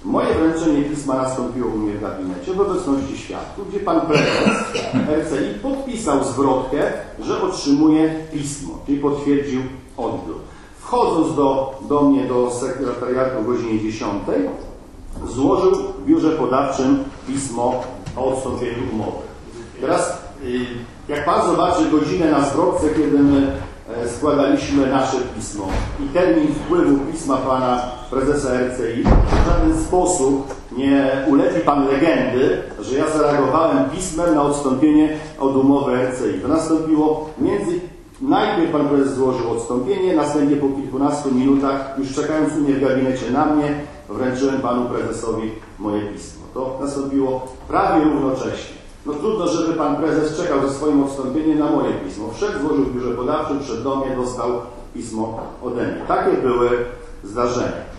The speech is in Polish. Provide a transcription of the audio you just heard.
Moje wręczenie pisma nastąpiło u mnie w gabinecie w obecności świadków, gdzie pan prezes RCI podpisał zwrotkę, że otrzymuje pismo, czyli potwierdził odbiór. Wchodząc do mnie do sekretariatu o godzinie 10, złożył w biurze podawczym pismo o odstąpieniu umowy. Teraz, jak pan zobaczy godzinę na zwrotce, kiedy my składaliśmy nasze pismo i termin wpływu pisma pana prezesa RCI, w żaden sposób nie ulepi pan legendy, że ja zareagowałem pismem na odstąpienie od umowy RCI. To nastąpiło najpierw pan prezes złożył odstąpienie, następnie po kilkunastu minutach, już czekając u mnie w gabinecie na mnie, wręczyłem panu prezesowi moje pismo. To nastąpiło prawie równocześnie. No trudno, żeby pan prezes czekał ze swoim odstąpieniem na moje pismo. Wszedł, złożył w biurze podawczym, przed domem, dostał pismo ode mnie. Takie były zdarzenia.